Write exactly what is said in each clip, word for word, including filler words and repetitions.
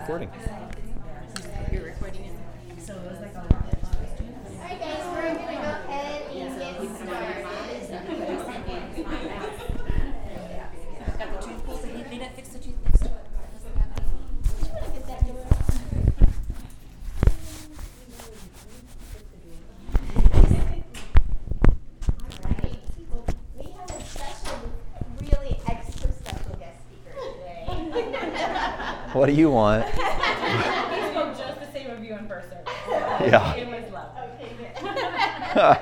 recording. You're recording it. So it was like a lot of questions. All right, guys, we're going to go ahead and get started. I've got the tooth pulled. They didn't fix the tooth next to it. Did you want to get that door? All right. We have a special, really extra special guest speaker today. What do you want? He spoke just the same of you in person. Yeah. It was love. Okay, good.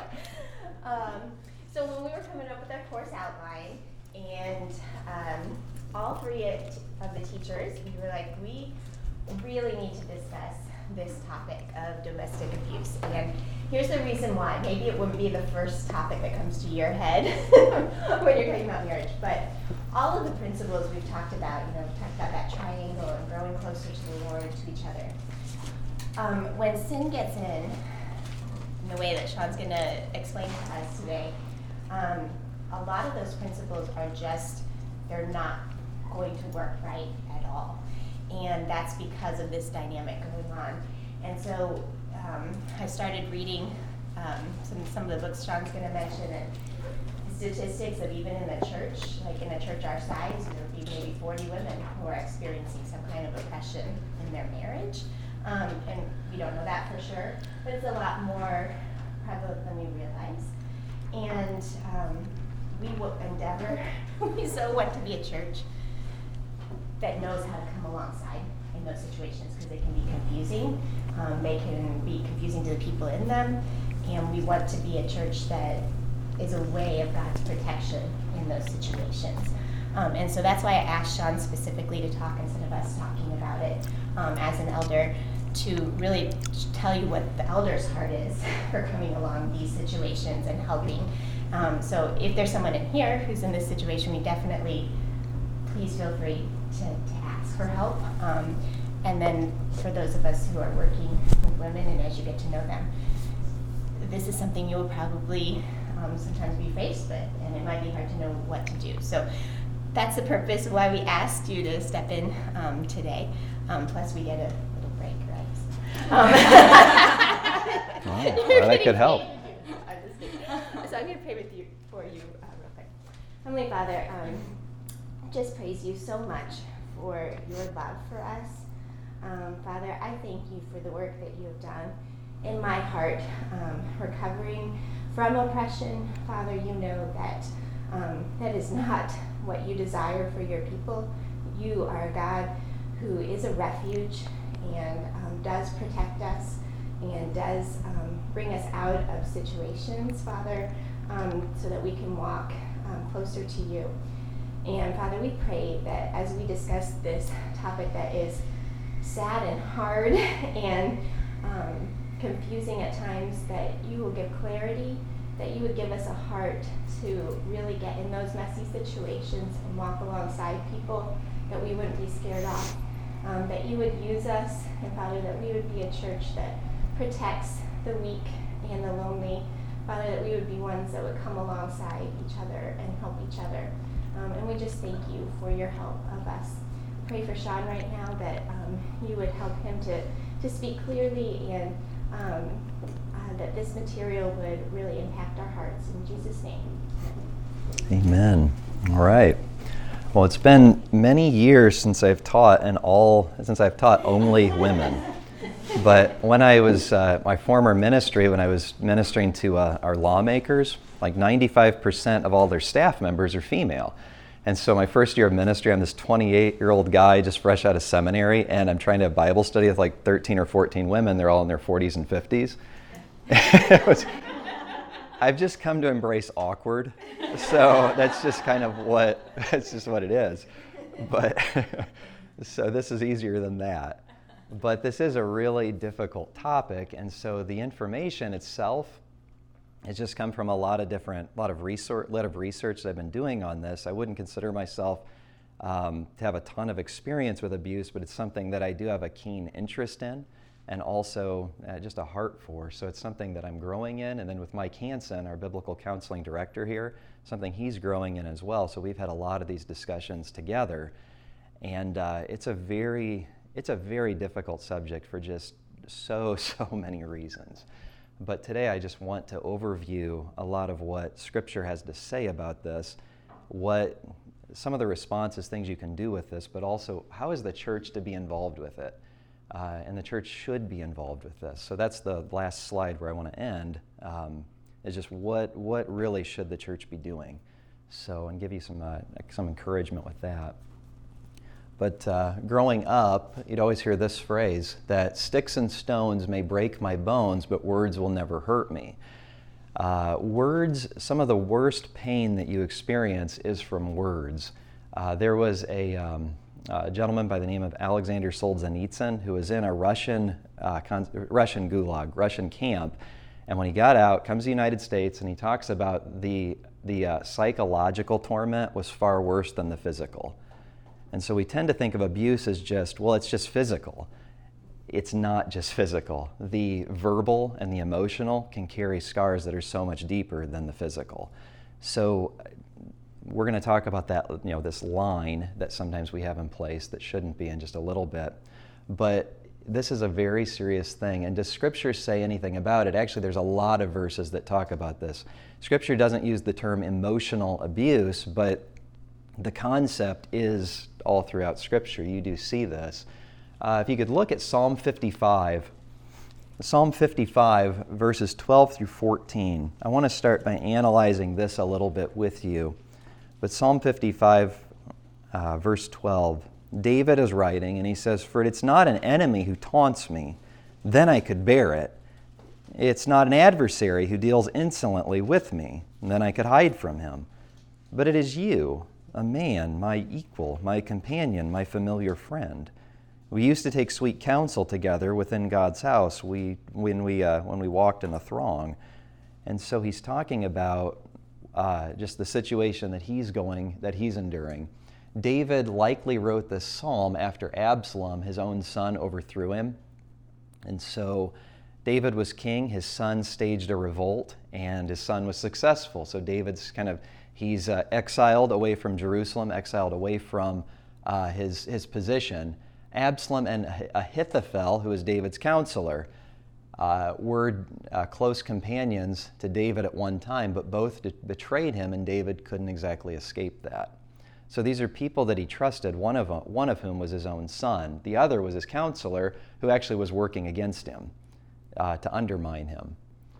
um, so when we were coming up with our course outline, and um, all three of, of the teachers, we were like, we really need to discuss this topic of domestic abuse. And here's the reason why. Maybe it wouldn't be the first topic that comes to your head when you're talking about marriage, but all of the principles we've talked about, you know, we've talked about that triangle and growing closer to the Lord, to each other. Um, when sin gets in, in the way that Sean's going to explain to us today, um, a lot of those principles are just, they're not going to work right at all. And that's because of this dynamic going on. And so um, I started reading um, some, some of the books Sean's going to mention, and statistics of even in the church, like in a church our size, there would be maybe forty women who are experiencing some kind of oppression in their marriage. Um, and we don't know that for sure, but it's a lot more prevalent than we realize. And um, we will endeavor, we so want to be a church that knows how to come alongside in those situations, because they can be confusing. Um, they can be confusing to the people in them. And we want to be a church that is a way of God's protection in those situations. Um, and so that's why I asked Sean specifically to talk instead of us talking about it um, as an elder, to really tell you what the elder's heart is for coming along these situations and helping. Um, so if there's someone in here who's in this situation, we definitely, please feel free to, to ask for help. Um, and then for those of us who are working with women, and as you get to know them, this is something you'll probably um, sometimes be faced with, and it might be hard to know what to do. So that's the purpose of why we asked you to step in um, today. Um, plus, we get a little break, right? Um, Oh, well, that could help. I'm just kidding. So I'm going to pray with you for you uh, real quick. Heavenly Father, um, just praise you so much for your love for us. Um, Father, I thank you for the work that you have done in my heart, um, recovering from oppression. Father, you know that um, that is not what you desire for your people. You are a God who is a refuge and um, does protect us and does um, bring us out of situations, Father, um, so that we can walk um, closer to you. And Father, we pray that as we discuss this topic that is sad and hard and um, confusing at times, that you will give clarity, that you would give us a heart to really get in those messy situations and walk alongside people that we wouldn't be scared off, um, that you would use us, and Father, that we would be a church that protects the weak and the lonely, Father, that we would be ones that would come alongside each other and help each other. Um, and we just thank you for your help of us. Pray for Sean right now, that um, you would help him to, to speak clearly, and um, uh, that this material would really impact our hearts. In Jesus' name. Amen. All right. Well, it's been many years since I've taught, and all since I've taught only women. But when I was, uh, my former ministry, when I was ministering to uh, our lawmakers, like ninety-five percent of all their staff members are female. And so my first year of ministry, I'm this twenty-eight-year-old guy just fresh out of seminary, and I'm trying to have Bible study with like thirteen or fourteen women. They're all in their forties and fifties. It was, I've just come to embrace awkward. So that's just kind of what, that's just what it is. But so this is easier than that. But this is a really difficult topic, and so the information itself has just come from a lot of different, a lot of research, lot of research that I've been doing on this. I wouldn't consider myself um, to have a ton of experience with abuse, but it's something that I do have a keen interest in, and also uh, just a heart for. So it's something that I'm growing in, and then with Mike Hansen, our biblical counseling director here, something he's growing in as well. So we've had a lot of these discussions together, and uh, it's a very It's a very difficult subject for just so, so many reasons. But today I just want to overview a lot of what Scripture has to say about this, what some of the responses, things you can do with this, but also how is the church to be involved with it? Uh, and the church should be involved with this. So that's the last slide where I want to end, um, is just what what really should the church be doing? So, and give you some uh, some encouragement with that. But uh, growing up, you'd always hear this phrase, that sticks and stones may break my bones, but words will never hurt me. Uh, words, some of the worst pain that you experience is from words. Uh, there was a, um, a gentleman by the name of Alexander Solzhenitsyn who was in a Russian, uh, con- Russian gulag, Russian camp, and when he got out, comes to the United States, and he talks about the, the uh, psychological torment was far worse than the physical. And so we tend to think of abuse as just, well, it's just physical. It's not just physical. The verbal and the emotional can carry scars that are so much deeper than the physical. So we're going to talk about that, you know, this line that sometimes we have in place that shouldn't be in just a little bit. But this is a very serious thing. And does Scripture say anything about it? Actually, there's a lot of verses that talk about this. Scripture doesn't use the term emotional abuse, but the concept is all throughout Scripture. You do see this. Uh, if you could look at Psalm fifty-five, Psalm fifty-five, verses twelve through fourteen. I want to start by analyzing this a little bit with you. But Psalm fifty-five, uh, verse twelve, David is writing, and he says, "For it's not an enemy who taunts me, then I could bear it. It's not an adversary who deals insolently with me, then I could hide from him. But it is you, a man, my equal, my companion, my familiar friend. We used to take sweet counsel together within God's house we, when, we, uh, when we walked in a throng." And so he's talking about uh, just the situation that he's going, that he's enduring. David likely wrote this psalm after Absalom, his own son, overthrew him. And so David was king, his son staged a revolt, and his son was successful. So David's kind of, he's uh, exiled away from Jerusalem, exiled away from uh, his, his position. Absalom and Ahithophel, who is David's counselor, uh, were uh, close companions to David at one time, but both de- betrayed him, and David couldn't exactly escape that. So these are people that he trusted, one of, them, one of whom was his own son. The other was his counselor, who actually was working against him uh, to undermine him.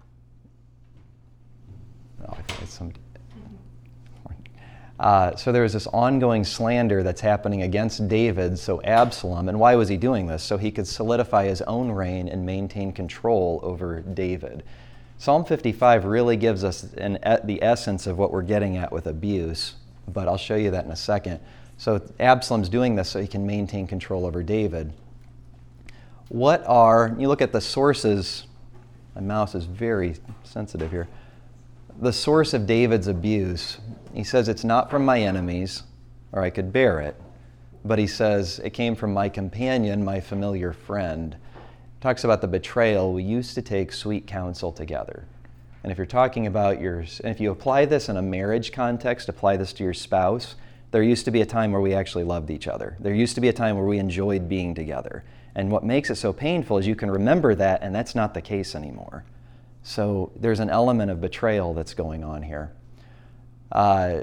Oh, I think it's some... Uh, so there was this ongoing slander that's happening against David, so Absalom. And why was he doing this? So he could solidify his own reign and maintain control over David. Psalm fifty-five really gives us an, the essence of what we're getting at with abuse, but I'll show you that in a second. So Absalom's doing this so he can maintain control over David. What are, you look at the sources, my mouse is very sensitive here. The source of David's abuse, he says it's not from my enemies, or I could bear it, but he says it came from my companion, my familiar friend. Talks about the betrayal. We used to take sweet counsel together. And if you're talking about your, and if you apply this in a marriage context, apply this to your spouse, there used to be a time where we actually loved each other. There used to be a time where we enjoyed being together. And what makes it so painful is you can remember that, and that's not the case anymore. So there's an element of betrayal that's going on here. Uh,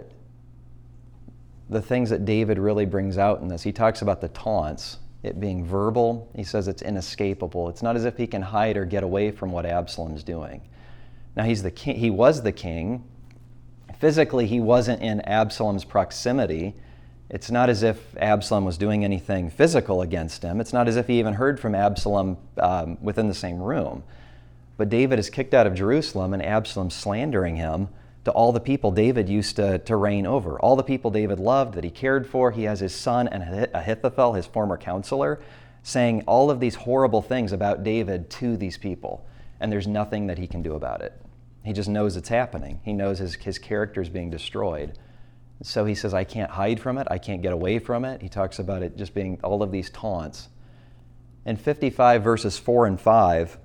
the things that David really brings out in this, he talks about the taunts, it being verbal. He says it's inescapable. It's not as if he can hide or get away from what Absalom's doing. Now he's the king, he was the king. Physically, he wasn't in Absalom's proximity. It's not as if Absalom was doing anything physical against him. It's not as if he even heard from Absalom um, within the same room. But David is kicked out of Jerusalem, and Absalom's slandering him to all the people David used to, to reign over. All the people David loved, that he cared for. He has his son and Ahithophel, his former counselor, saying all of these horrible things about David to these people. And there's nothing that he can do about it. He just knows it's happening. He knows his, his character is being destroyed. So he says, I can't hide from it. I can't get away from it. He talks about it just being all of these taunts. In fifty-five verses four and five,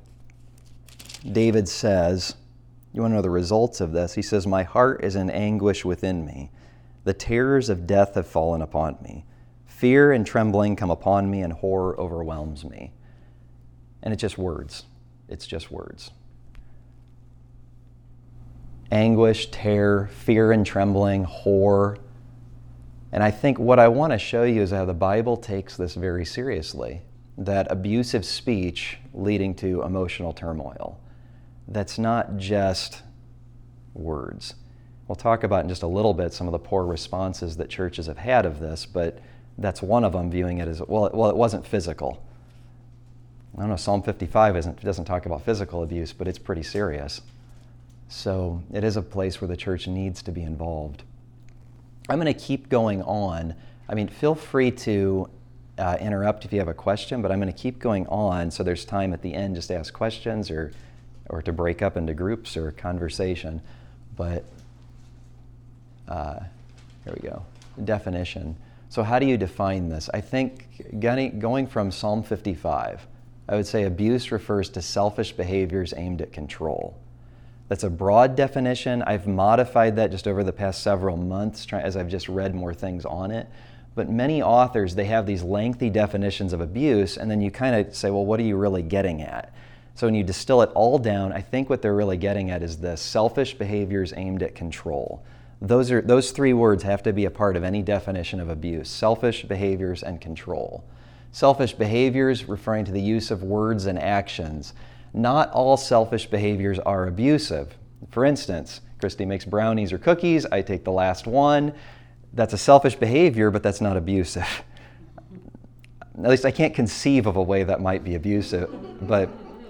David says, you want to know the results of this? He says, my heart is in anguish within me. The terrors of death have fallen upon me. Fear and trembling come upon me, and horror overwhelms me. And it's just words. It's just words. Anguish, terror, fear and trembling, horror. And I think what I want to show you is how the Bible takes this very seriously, that abusive speech leading to emotional turmoil. That's not just words. We'll talk about in just a little bit some of the poor responses that churches have had of this, but that's one of them, viewing it as, well, it, well, it wasn't physical. I don't know, Psalm fifty-five isn't, doesn't talk about physical abuse, but it's pretty serious. So it is a place where the church needs to be involved. I'm going to keep going on. I mean, feel free to uh, interrupt if you have a question, but I'm going to keep going on so there's time at the end just to ask questions or, or to break up into groups or conversation. But uh, here we go. The definition. So how do you define this? I think getting, going from Psalm fifty-five, I would say abuse refers to selfish behaviors aimed at control. That's a broad definition. I've modified that just over the past several months try, as I've just read more things on it. But many authors, they have these lengthy definitions of abuse, and then you kind of say, well, what are you really getting at? So when you distill it all down, I think what they're really getting at is this: selfish behaviors aimed at control. Those are those three words have to be a part of any definition of abuse: selfish behaviors and control. Selfish behaviors referring to the use of words and actions. Not all selfish behaviors are abusive. For instance, Christy makes brownies or cookies, I take the last one. That's a selfish behavior, but that's not abusive. At least I can't conceive of a way that might be abusive, but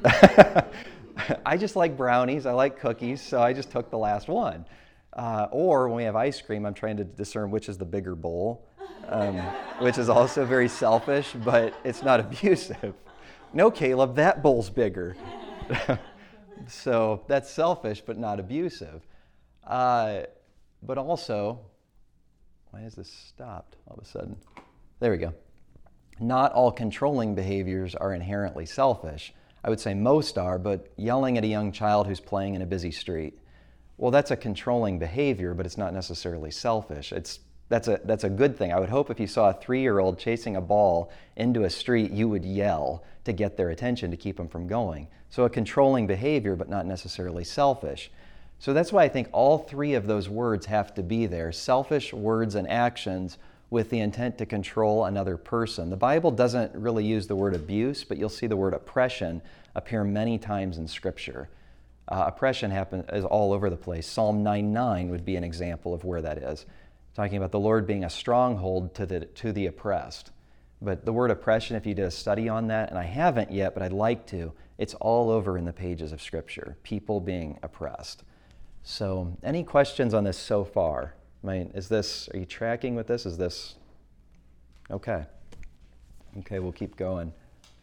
I just like brownies, I like cookies, so I just took the last one. Uh, or when we have ice cream, I'm trying to discern which is the bigger bowl, um, which is also very selfish, but it's not abusive. No, Caleb, that bowl's bigger. So that's selfish, but not abusive. Uh, but also, why has this stopped all of a sudden? There we go. Not all controlling behaviors are inherently selfish. I would say most are, but yelling at a young child who's playing in a busy street, well, that's a controlling behavior, but it's not necessarily selfish. It's That's a, that's a good thing. I would hope if you saw a three-year-old chasing a ball into a street, you would yell to get their attention to keep them from going. So a controlling behavior, but not necessarily selfish. So that's why I think all three of those words have to be there: selfish words and actions with the intent to control another person. The Bible doesn't really use the word abuse, but you'll see the word oppression appear many times in Scripture. Uh, oppression happen, is all over the place. Psalm nine nine would be an example of where that is, talking about the Lord being a stronghold to the, to the oppressed. But the word oppression, if you did a study on that, and I haven't yet, but I'd like to, it's all over in the pages of Scripture, people being oppressed. So any questions on this so far? I mean, is this, are you tracking with this? Is this, okay. Okay, we'll keep going.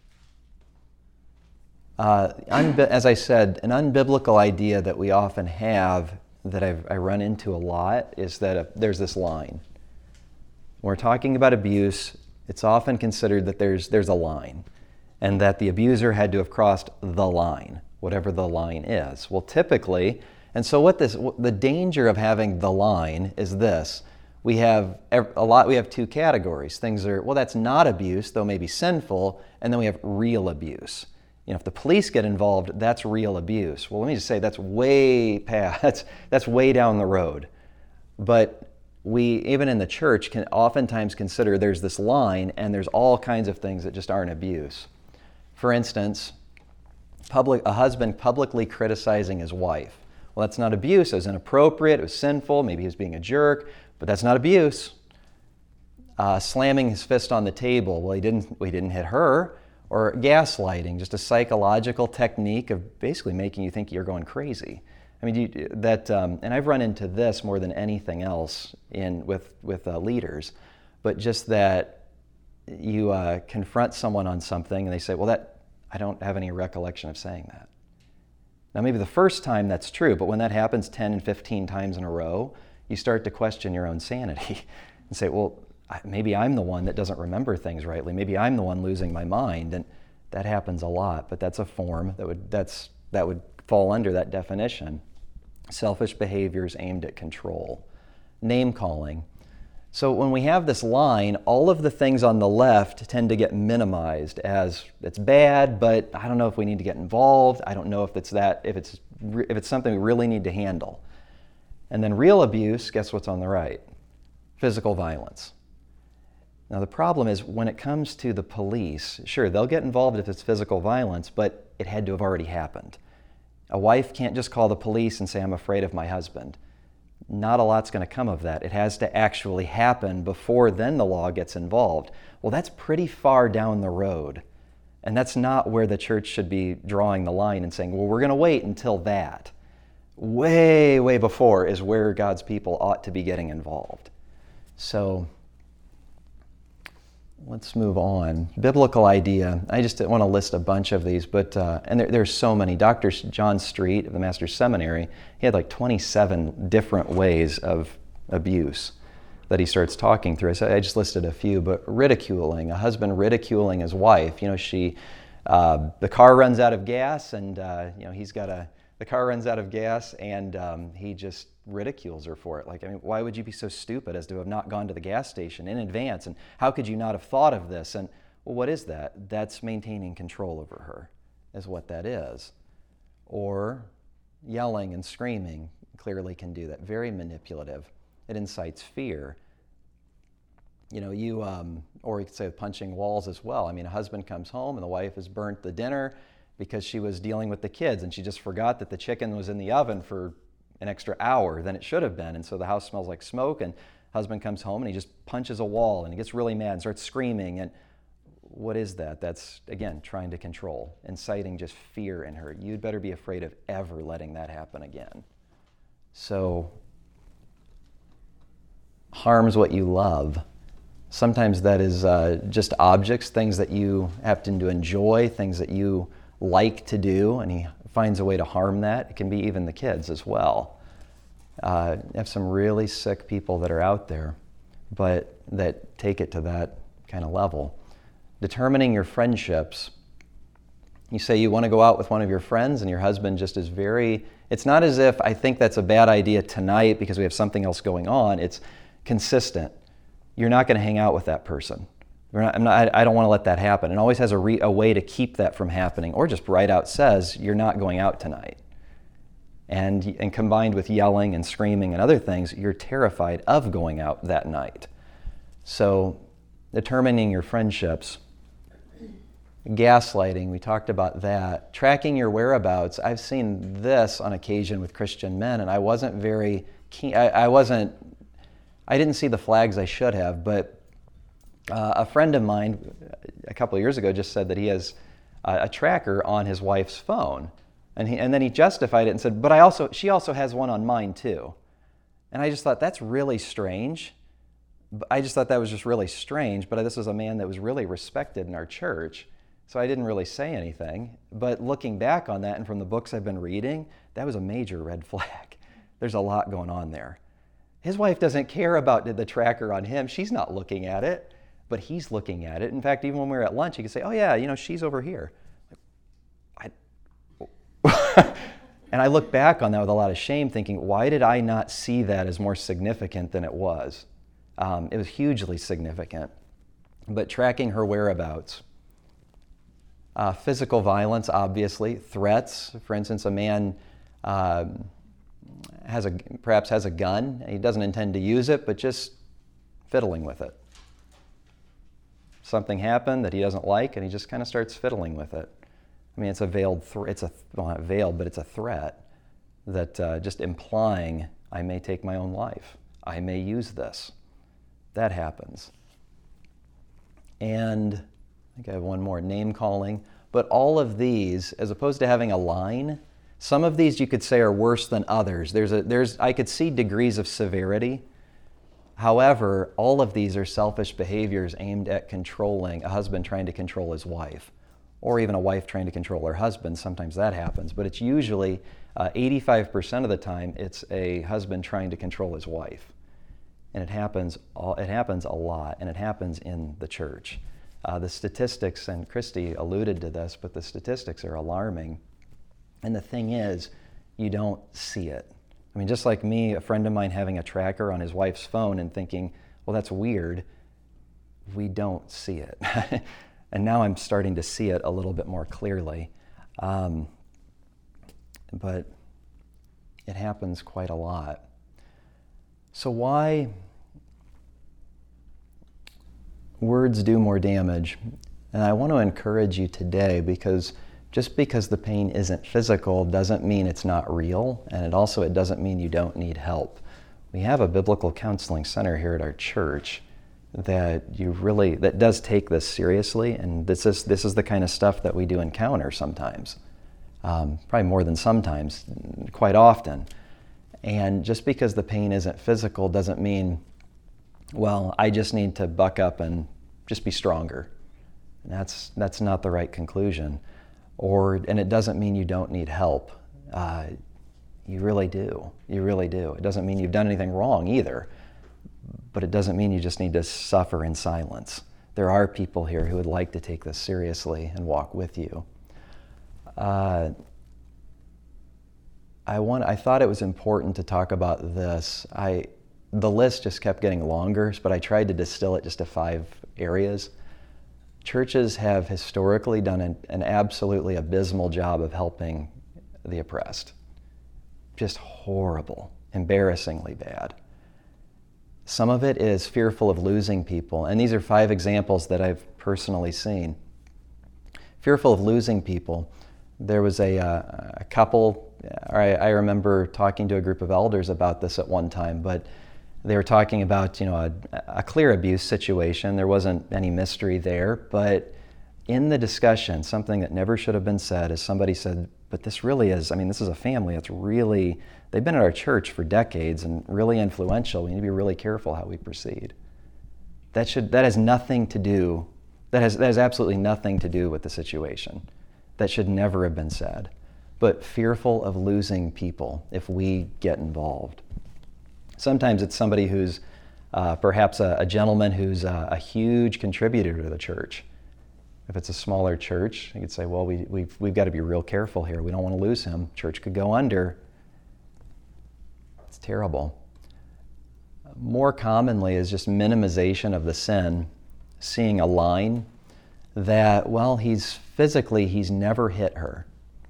Uh, unbi- as I said, an unbiblical idea that we often have that I've, I run into a lot is that uh, there's this line. When we're talking about abuse, it's often considered that there's there's a line, and that the abuser had to have crossed the line, whatever the line is. Well, typically, and so what this the danger of having the line is this: we have a lot. We have two categories. Things are, well, that's not abuse, though maybe sinful, and then we have real abuse. You know, if the police get involved, that's real abuse. Well, let me just say that's way past, that's, that's way down the road. But we, even in the church, can oftentimes consider there's this line and there's all kinds of things that just aren't abuse. For instance, public, a husband publicly criticizing his wife. Well, that's not abuse. It was inappropriate. It was sinful. Maybe he was being a jerk, but that's not abuse. Uh, slamming his fist on the table. Well, he didn't, well, he didn't hit her. Or gaslighting, just a psychological technique of basically making you think you're going crazy. I mean, you, that, um, and I've run into this more than anything else in with with uh, leaders, but just that you uh, confront someone on something and they say, "Well, that I don't have any recollection of saying that." Now, maybe the first time that's true, but when that happens ten and fifteen times in a row, you start to question your own sanity and say, "Well, maybe I'm the one that doesn't remember things rightly. Maybe I'm the one losing my mind." And that happens a lot, but that's a form that would that's that would fall under that definition. Selfish behaviors aimed at control. Name calling. So when we have this line, all of the things on the left tend to get minimized as it's bad, but I don't know if we need to get involved. I don't know if it's that if it's if it's something we really need to handle. And then real abuse, guess what's on the right? Physical violence. Now the problem is when it comes to the police, sure, they'll get involved if it's physical violence, but it had to have already happened. A wife can't just call the police and say, I'm afraid of my husband. Not a lot's going to come of that. It has to actually happen before then the law gets involved. Well, that's pretty far down the road. And that's not where the church should be drawing the line and saying, well, we're going to wait until that. Way, way before is where God's people ought to be getting involved. So let's move on. Biblical idea. I just want to list a bunch of these, but uh, and there, there's so many. Doctor John Street of the Master's Seminary, he had like twenty-seven different ways of abuse that he starts talking through. So I just listed a few, but ridiculing, a husband ridiculing his wife. You know, she, uh, the car runs out of gas, and uh, you know he's got a, the car runs out of gas, and um, he just ridicules her for it. Like, I mean, why would you be so stupid as to have not gone to the gas station in advance? And how could you not have thought of this? And well, what is that? That's maintaining control over her, is what that is. Or yelling and screaming clearly can do that. Very manipulative. It incites fear. You know, you, um, or you could say punching walls as well. I mean, a husband comes home and the wife has burnt the dinner because she was dealing with the kids and she just forgot that the chicken was in the oven for an extra hour than it should have been. And so the house smells like smoke, and husband comes home and he just punches a wall and he gets really mad and starts screaming. And what is that? That's, again, trying to control, inciting just fear in her. You'd better be afraid of ever letting that happen again. So, harms what you love. Sometimes that is uh, just objects, things that you happen to enjoy, things that you like to do, and he finds a way to harm that. It can be even the kids as well. Uh, you have some really sick people that are out there, but that take it to that kind of level. Determining your friendships. You say you want to go out with one of your friends and your husband just is very, it's not as if I think that's a bad idea tonight because we have something else going on. It's consistent. You're not going to hang out with that person. We're not, I'm not, I don't want to let that happen. And always has a, re, a way to keep that from happening, or just right out says, you're not going out tonight. And, and combined with yelling and screaming and other things, you're terrified of going out that night. So determining your friendships. Gaslighting, we talked about that. Tracking your whereabouts. I've seen this on occasion with Christian men, and I wasn't very keen, I, I wasn't, I didn't see the flags I should have, but Uh, a friend of mine a couple of years ago just said that he has a, a tracker on his wife's phone, and he, and then he justified it and said, "But I also, she also has one on mine too." And I just thought that's really strange. I just thought that was just really strange. But this was a man that was really respected in our church, so I didn't really say anything. But looking back on that, and from the books I've been reading, that was a major red flag. There's a lot going on there. His wife doesn't care about the tracker on him. She's not looking at it. But he's looking at it. In fact, even when we were at lunch, he could say, oh yeah, you know, she's over here. I, and I look back on that with a lot of shame, thinking, why did I not see that as more significant than it was? Um, it was hugely significant. But tracking her whereabouts. Uh, physical violence, obviously. Threats. For instance, a man um, has a perhaps has a gun. He doesn't intend to use it, but just fiddling with it. Something happened that he doesn't like, and he just kind of starts fiddling with it. I mean, it's a veiled, th- it's a, well, not veiled, but it's a threat that uh, just implying, I may take my own life. I may use this. That happens. And I think I have one more, name calling. But all of these, as opposed to having a line, some of these you could say are worse than others. There's a, there's, I could see degrees of severity. However, all of these are selfish behaviors aimed at controlling, a husband trying to control his wife, or even a wife trying to control her husband. Sometimes that happens, but it's usually uh, eighty-five percent of the time it's a husband trying to control his wife. And it happens, all, it happens a lot, and it happens in the church. Uh, the statistics, and Christy alluded to this, but the statistics are alarming. And the thing is, you don't see it. I mean, just like me, a friend of mine having a tracker on his wife's phone and thinking, well, that's weird, we don't see it. And now I'm starting to see it a little bit more clearly. Um, but it happens quite a lot. So why words do more damage? And I want to encourage you today, because just because the pain isn't physical doesn't mean it's not real, and it also it doesn't mean you don't need help. We have a biblical counseling center here at our church that you really that does take this seriously, and this is this is the kind of stuff that we do encounter sometimes, um, probably more than sometimes, quite often. And just because the pain isn't physical doesn't mean, well, I just need to buck up and just be stronger. That's that's not the right conclusion. Or and it doesn't mean you don't need help. Uh, you really do. You really do. It doesn't mean you've done anything wrong either. But it doesn't mean you just need to suffer in silence. There are people here who would like to take this seriously and walk with you. Uh, I want. I thought it was important to talk about this. I, the list just kept getting longer, but I tried to distill it just to five areas. Churches have historically done an, an absolutely abysmal job of helping the oppressed. Just horrible, embarrassingly bad. Some of it is fearful of losing people, and these are five examples that I've personally seen. Fearful of losing people. There was a, uh, a couple, I, I remember talking to a group of elders about this at one time, but they were talking about, you know, a, a clear abuse situation. There wasn't any mystery there, but in the discussion, something that never should have been said is somebody said, but this really is, I mean, this is a family. It's really, they've been at our church for decades and really influential. We need to be really careful how we proceed. That should, that has nothing to do, that has, that has absolutely nothing to do with the situation. That should never have been said. But fearful of losing people if we get involved. Sometimes it's somebody who's uh, perhaps a, a gentleman who's a, a huge contributor to the church. If it's a smaller church, you could say, well, we, we've, we've got to be real careful here. We don't want to lose him. Church could go under. It's terrible. More commonly is just minimization of the sin, seeing a line that, well, he's physically, he's never hit her.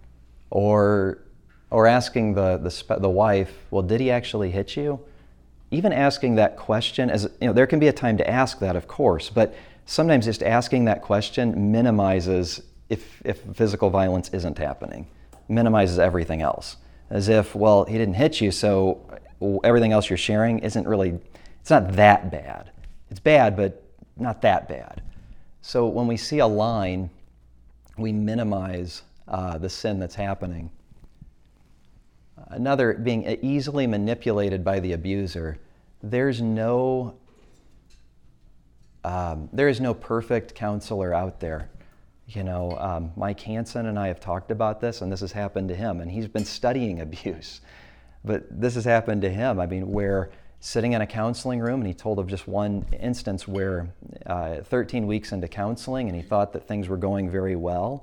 Or, or asking the, the, the wife, well, did he actually hit you? Even asking that question, as you know, there can be a time to ask that, of course, but sometimes just asking that question minimizes if, if physical violence isn't happening, minimizes everything else. As if, well, he didn't hit you, so everything else you're sharing isn't really, it's not that bad. It's bad, but not that bad. So when we see a line, we minimize uh, the sin that's happening. Another, being easily manipulated by the abuser. There's no, um, there is no perfect counselor out there. You know, um, Mike Hansen and I have talked about this, and this has happened to him, and he's been studying abuse. But this has happened to him. I mean, where sitting in a counseling room, and he told of just one instance where uh, thirteen weeks into counseling, and he thought that things were going very well.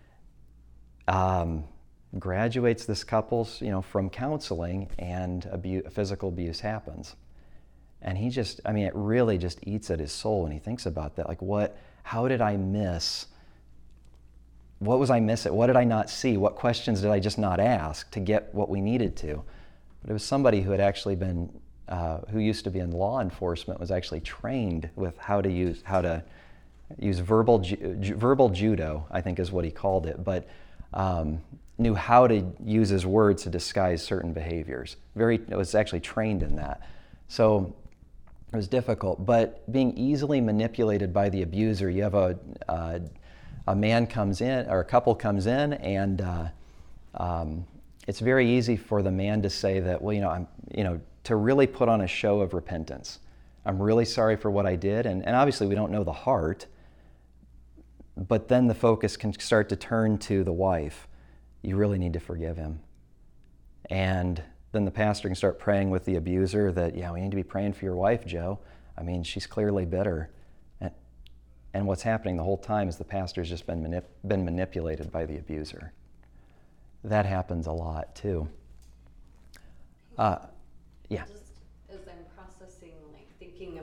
Um, graduates this couple's, you know, from counseling, and abu- physical abuse happens. And he just, I mean, it really just eats at his soul when he thinks about that. Like, what, how did I miss, what was I missing? What did I not see? What questions did I just not ask to get what we needed to? But it was somebody who had actually been, uh, who used to be in law enforcement, was actually trained with how to use, how to use verbal, ju- ju- verbal judo, I think is what he called it. But um, knew how to use his words to disguise certain behaviors. Very, it was actually trained in that. So it was difficult, but being easily manipulated by the abuser, you have a, uh, a man comes in, or a couple comes in, and uh, um, it's very easy for the man to say that, well, you know, I'm, you know, to really put on a show of repentance. I'm really sorry for what I did, and, and obviously we don't know the heart, but then the focus can start to turn to the wife. You really need to forgive him. And then the pastor can start praying with the abuser that, yeah, we need to be praying for your wife, Joe. I mean, she's clearly bitter. And, and what's happening the whole time is the pastor's just been manip- been manipulated by the abuser. That happens a lot, too. Uh, yeah. Just as I'm processing, like thinking about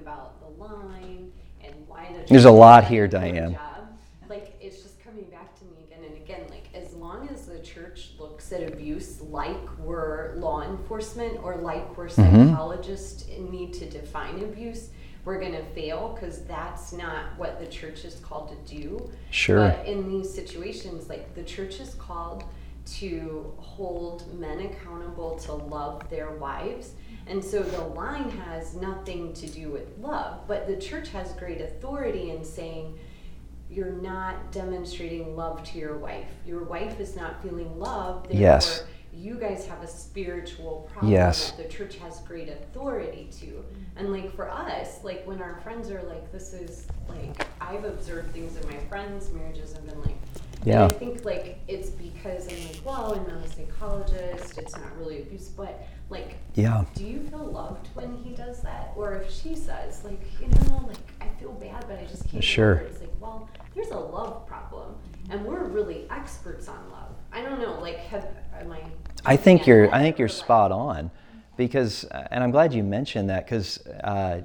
about the line and why the There's a church lot is here, doing a good Diane. job, like it's just coming back to me again and again. Like as long as the church looks at abuse like we're law enforcement or like we're Mhm. psychologists and need to define abuse, we're gonna fail, because that's not what the church is called to do. Sure. But in these situations, like the church is called to hold men accountable to love their wives. And so the line has nothing to do with love, but the church has great authority in saying, you're not demonstrating love to your wife. Your wife is not feeling love, therefore Yes. you guys have a spiritual problem Yes. that the church has great authority to. And like for us, like when our friends are like, this is like, I've observed things in my friends' marriages and been like, Yeah. and I think like it's because I'm like, well, I'm not a psychologist, it's not really abuse, but like, Yeah. do you feel loved when he does that? Or if she says, like, you know, like, I feel bad, but I just can't. Sure. Remember. It's like, well, there's a love problem, and we're really experts on love. I don't know, like, have am I? I think yeah, you're I think or you're like- spot on, because uh, and I'm glad you mentioned that, because uh,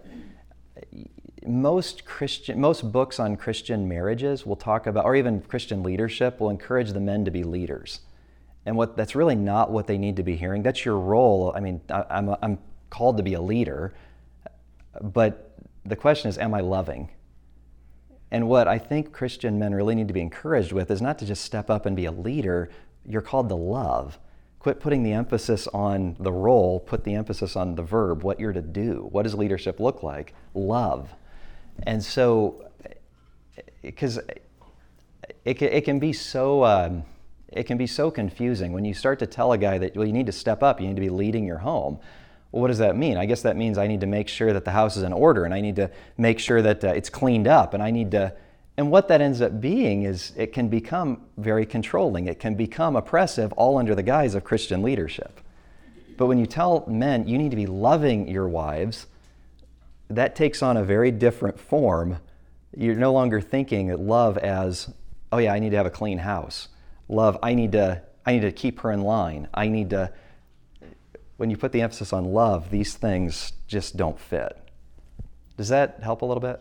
most Christian most books on Christian marriages will talk about, or even Christian leadership will encourage the men to be leaders, and what that's really not what they need to be hearing. That's your role. I mean, I, I'm I'm called to be a leader, but the question is, am I loving? And what I think Christian men really need to be encouraged with is not to just step up and be a leader. You're called to love. Quit putting the emphasis on the role, put the emphasis on the verb, what you're to do. What does leadership look like? Love. And so, because it can, it can be so um, it can be so confusing when you start to tell a guy that, well, you need to step up, you need to be leading your home. Well, what does that mean? I guess that means I need to make sure that the house is in order, and I need to make sure that uh, it's cleaned up, and I need to, and what that ends up being is it can become very controlling. It can become oppressive, all under the guise of Christian leadership. But when you tell men you need to be loving your wives, that takes on a very different form. You're no longer thinking that love as, oh yeah, I need to have a clean house. Love, I need to, I need to keep her in line. I need to. When you put the emphasis on love, these things just don't fit. Does that help a little bit?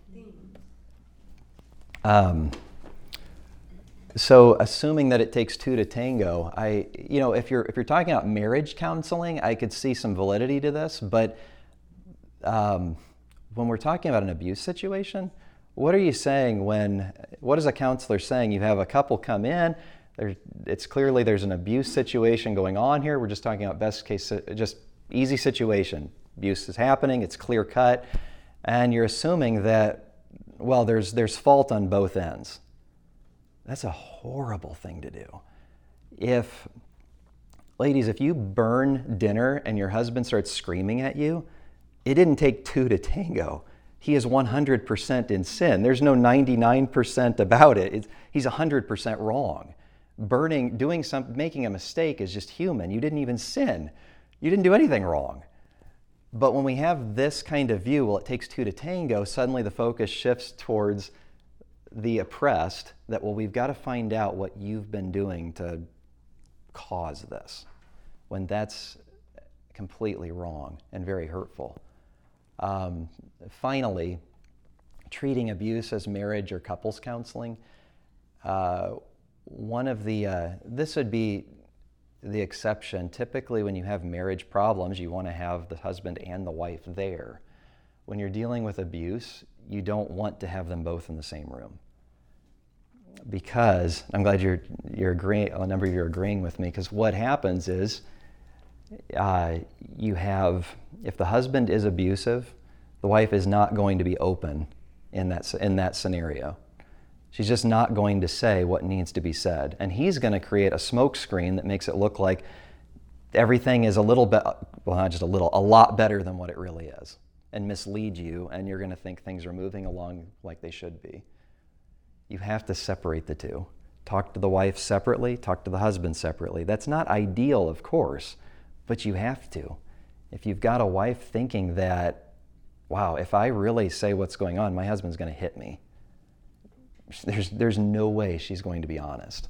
Um, so, assuming that it takes two to tango, I, you know, if you're if you're talking about marriage counseling, I could see some validity to this. But um, when we're talking about an abuse situation, what are you saying when? What is a counselor saying? You have a couple come in. There, it's clearly there's an abuse situation going on here. We're just talking about best case, just easy situation. Abuse is happening. It's clear cut, and you're assuming that, well, there's there's fault on both ends. That's a horrible thing to do. If, ladies, if you burn dinner and your husband starts screaming at you, it didn't take two to tango. He is one hundred percent in sin. There's no ninety-nine percent about it. It's, he's one hundred percent wrong. Burning, doing some, making a mistake is just human. You didn't even sin. You didn't do anything wrong. But when we have this kind of view, well, it takes two to tango, suddenly the focus shifts towards the oppressed, that, well, we've got to find out what you've been doing to cause this, when that's completely wrong and very hurtful. Um, finally, treating abuse as marriage or couples counseling. Uh, one of the, uh, this would be the exception. Typically, when you have marriage problems, you want to have the husband and the wife there. When you're dealing with abuse, you don't want to have them both in the same room. Because, I'm glad you're, you're agreeing, a number of you are agreeing with me, because what happens is, uh, you have, if the husband is abusive, the wife is not going to be open in that, in that scenario. She's just not going to say what needs to be said. And he's going to create a smoke screen that makes it look like everything is a little bit, well, not just a little, a lot better than what it really is, and mislead you, and you're going to think things are moving along like they should be. You have to separate the two. Talk to the wife separately, talk to the husband separately. That's not ideal, of course, but you have to. If you've got a wife thinking that, wow, if I really say what's going on, my husband's going to hit me, There's, there's no way she's going to be honest.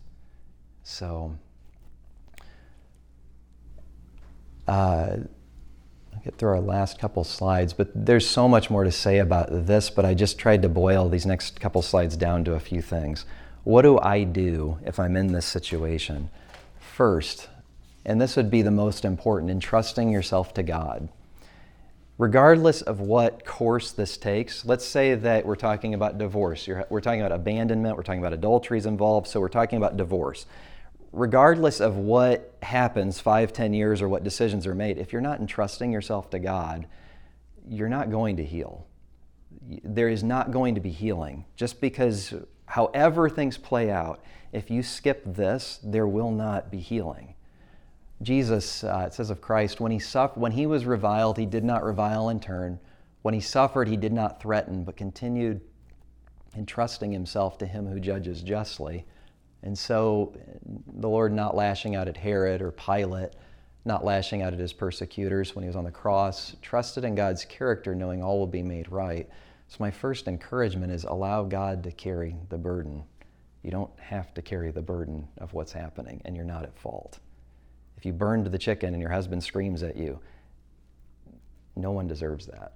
So, uh, get through our last couple slides, but there's so much more to say about this, but I just tried to boil these next couple slides down to a few things. What do I do if I'm in this situation? First, and this would be the most important, entrusting yourself to God. Regardless of what course this takes, let's say that we're talking about divorce. You're, we're talking about abandonment, we're talking about adulteries involved, so we're talking about divorce. Regardless of what happens five, ten years or what decisions are made, if you're not entrusting yourself to God, you're not going to heal. There is not going to be healing. Just because however things play out, if you skip this, there will not be healing. Jesus, uh, it says of Christ, when he suffered, when he was reviled, he did not revile in turn. When he suffered, he did not threaten, but continued entrusting himself to him who judges justly. And so the Lord not lashing out at Herod or Pilate, not lashing out at his persecutors when he was on the cross, trusted in God's character, knowing all will be made right. So my first encouragement is allow God to carry the burden. You don't have to carry the burden of what's happening, and you're not at fault. If you burned the chicken and your husband screams at you, no one deserves that.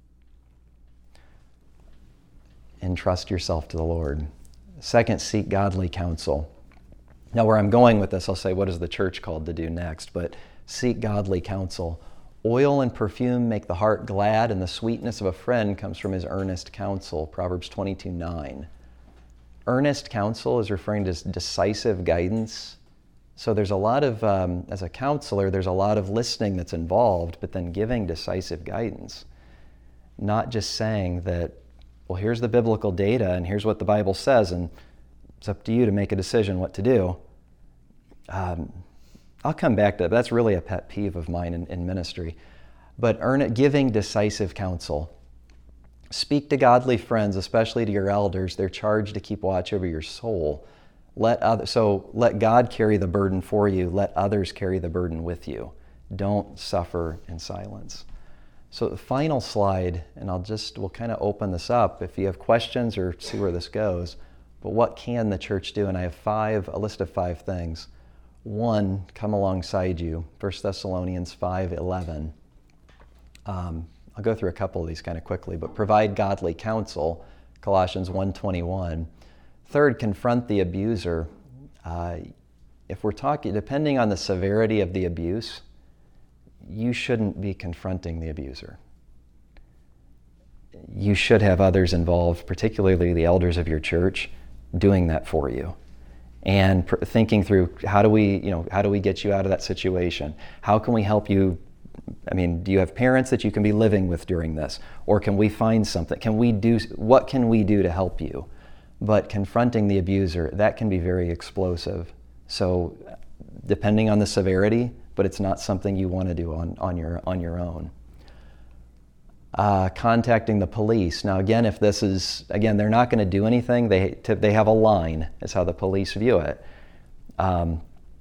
Entrust yourself to the Lord. Second, seek godly counsel. Now, where I'm going with this, I'll say, what is the church called to do next? But seek godly counsel. Oil and perfume make the heart glad, and the sweetness of a friend comes from his earnest counsel. Proverbs twenty-two nine. Earnest counsel is referring to decisive guidance. So there's a lot of, um, as a counselor, there's a lot of listening that's involved, but then giving decisive guidance. Not just saying that, well, here's the biblical data and here's what the Bible says, and it's up to you to make a decision what to do. Um, I'll come back to that. That's really a pet peeve of mine in, in ministry. But earn it, giving decisive counsel. Speak to godly friends, especially to your elders. They're charged to keep watch over your soul. Let other, so let God carry the burden for you. Let others carry the burden with you. Don't suffer in silence. So the final slide, and I'll just, we'll kind of open this up if you have questions or see where this goes. But what can the church do? And I have five, a list of five things. One, come alongside you. First Thessalonians five eleven. Um, I'll go through a couple of these kind of quickly, but provide godly counsel. Colossians one twenty-one. Third, confront the abuser. Uh, if we're talking, depending on the severity of the abuse, you shouldn't be confronting the abuser. You should have others involved, particularly the elders of your church, doing that for you. And pr- thinking through, how do we, you know, how do we get you out of that situation? How can we help you? I mean, do you have parents that you can be living with during this? Or can we find something? Can we do, what can we do to help you? But confronting the abuser, that can be very explosive. So depending on the severity, but it's not something you want to do on, on, your, on your own. Uh, contacting the police. Now again, if this is, again, they're not going to do anything. They, to, they have a line, is how the police view it. Um,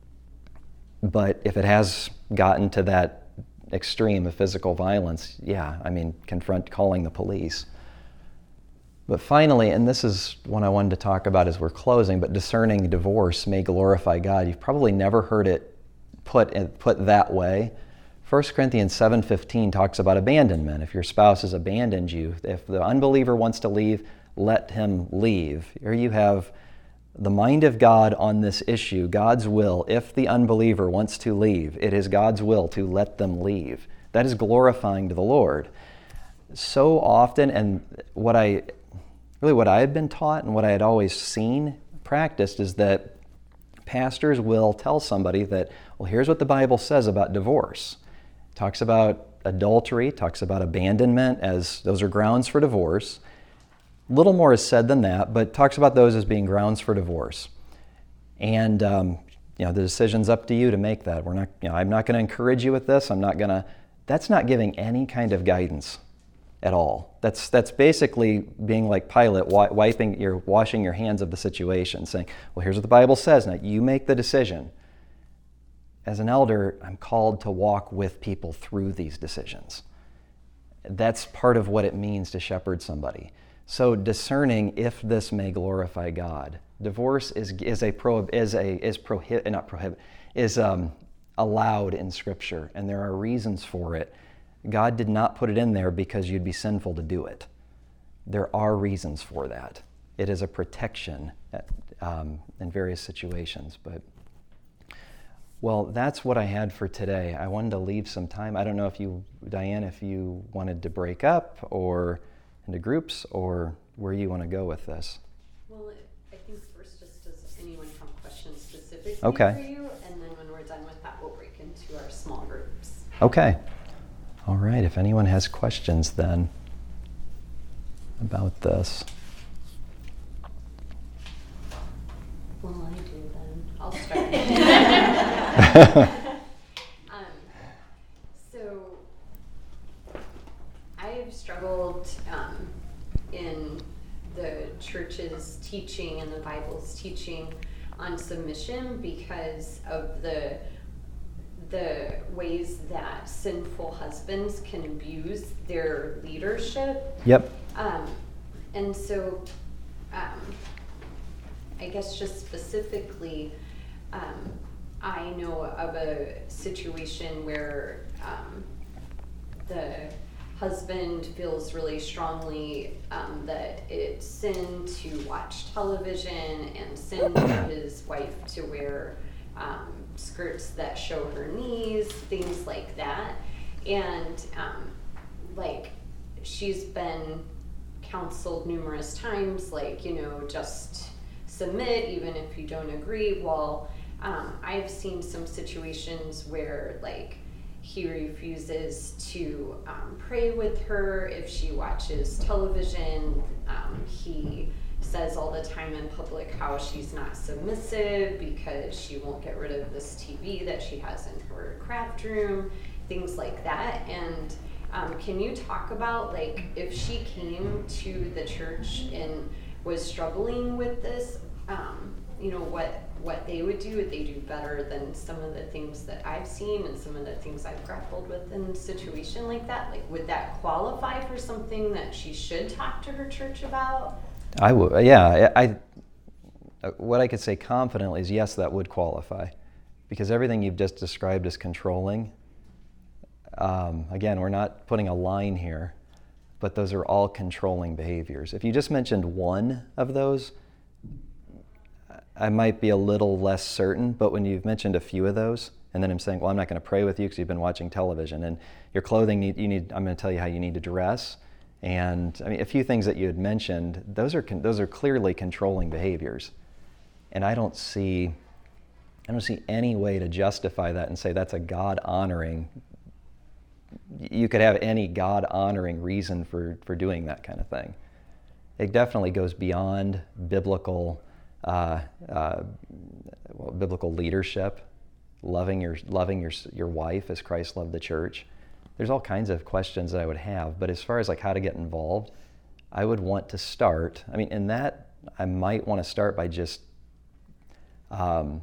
but if it has gotten to that extreme of physical violence, yeah, I mean, confront calling the police. But finally, and this is one I wanted to talk about as we're closing, but discerning divorce may glorify God. You've probably never heard it put, put that way. First Corinthians seven fifteen talks about abandonment. If your spouse has abandoned you, if the unbeliever wants to leave, let him leave. Here you have the mind of God on this issue, God's will. If the unbeliever wants to leave, it is God's will to let them leave. That is glorifying to the Lord. So often, and what I really what I had been taught and what I had always seen practiced is that pastors will tell somebody that, well, here's what the Bible says about divorce. It talks about adultery, talks about abandonment as those are grounds for divorce. A little more is said than that, but talks about those as being grounds for divorce. And um, you know, the decision's up to you to make that. We're not, you know, I'm not going to encourage you with this. I'm not going to. That's not giving any kind of guidance at all. That's that's basically being like Pilate, wiping, you're washing your hands of the situation, saying, well, here's what the Bible says. Now you make the decision. As an elder, I'm called to walk with people through these decisions. That's part of what it means to shepherd somebody. So discerning if this may glorify God. Divorce is is a pro is a is prohibit not prohibit is um, allowed in Scripture, and there are reasons for it. God did not put it in there because you'd be sinful to do it. There are reasons for that. It is a protection at, um, in various situations. But, well, that's what I had for today. I wanted to leave some time. I don't know if you, Diane, if you wanted to break up or into groups or where you want to go with this. Well, I think first, just does anyone have questions specifically Okay. for you? And then when we're done with that, we'll break into our small groups. Okay. All right. If anyone has questions then about this. Well, I do then. I'll start. um, so, I've struggled um, in the church's teaching and the Bible's teaching on submission because of the the ways that sinful husbands can abuse their leadership. Yep. Um, and so, um, I guess just specifically, um, I know of a situation where um, the husband feels really strongly um, that it's sin to watch television and sin for his wife to wear um, skirts that show her knees, things like that. And um, like she's been counseled numerous times, like, you know, just submit even if you don't agree. Well, um, I've seen some situations where like he refuses to um, pray with her if she watches television. Um, he says all the time in public how she's not submissive because she won't get rid of this T V that she has in her craft room, things like that. And um, can you talk about like if she came to the church and was struggling with this, um, you know, what what they would do? Would they do better than some of the things that I've seen and some of the things I've grappled with in a situation like that? Like, would that qualify for something that she should talk to her church about? I would, yeah. I, I, what I could say confidently is yes, that would qualify, because everything you've just described as controlling. Um, again, we're not putting a line here, but those are all controlling behaviors. If you just mentioned one of those, I might be a little less certain. But when you've mentioned a few of those, and then I'm saying, well, I'm not going to pray with you because you've been watching television, and your clothing need, you need. I'm going to tell you how you need to dress. And I mean, a few things that you had mentioned, those are con- those are clearly controlling behaviors, and I don't see, I don't see any way to justify that and say that's a God-honoring. You could have any God-honoring reason for, for doing that kind of thing. It definitely goes beyond biblical, uh, uh, well, biblical leadership, loving your loving your your wife as Christ loved the church. There's all kinds of questions that I would have, but as far as like how to get involved, I would want to start. I mean, in that, I might want to start by just, um,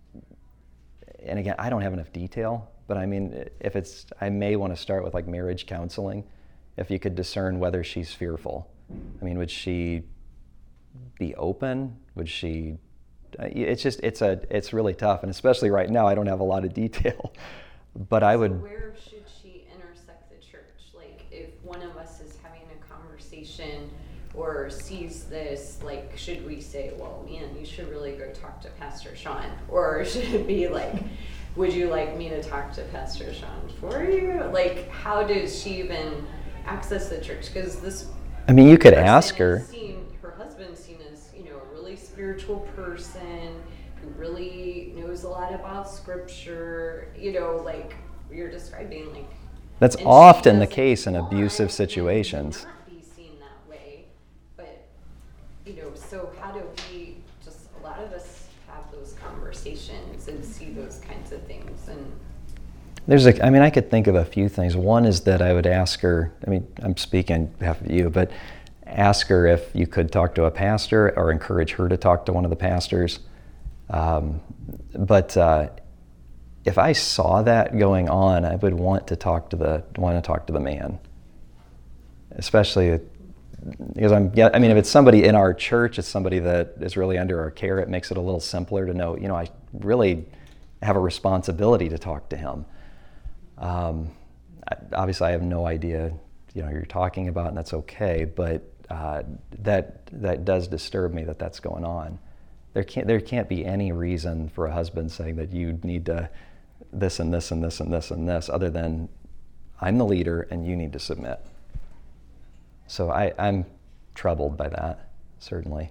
and again, I don't have enough detail, but I mean, if it's, I may want to start with like marriage counseling, if you could discern whether she's fearful. I mean, would she be open? Would she, it's just, it's a, it's really tough, and especially right now, I don't have a lot of detail, but I would. So where should she intersect the church? Like, if one of us is having a conversation or sees this, like, should we say, well, man, you should really go talk to Pastor Sean? Or should it be like, would you like me to talk to Pastor Sean for you? Like, how does she even access the church? Because this, I mean, you could ask her. Seen, her husband's seen as, you know, a really spiritual person who really knows a lot about scripture, you know, like you're describing, like. That's and often she the doesn't case in want abusive to situations. Not be seen that way, but, you know, so how do we, just a lot of us have those conversations and see those kinds of things. And There's a, I mean, I could think of a few things. One is that I would ask her, I mean, I'm speaking on behalf of you, but ask her if you could talk to a pastor or encourage her to talk to one of the pastors. Um, but uh, if I saw that going on, I would want to talk to the, want to talk to the man. Especially because I'm, yeah, I mean, if it's somebody in our church, it's somebody that is really under our care, it makes it a little simpler to know, you know, I really have a responsibility to talk to him. Um, I- obviously I have no idea, you know, you're talking about, and that's okay, but uh, that that does disturb me that that's going on. There can't there can't be any reason for a husband saying that you need to this and this and this and this and this other than I'm the leader and you need to submit. So I, I'm troubled by that, certainly.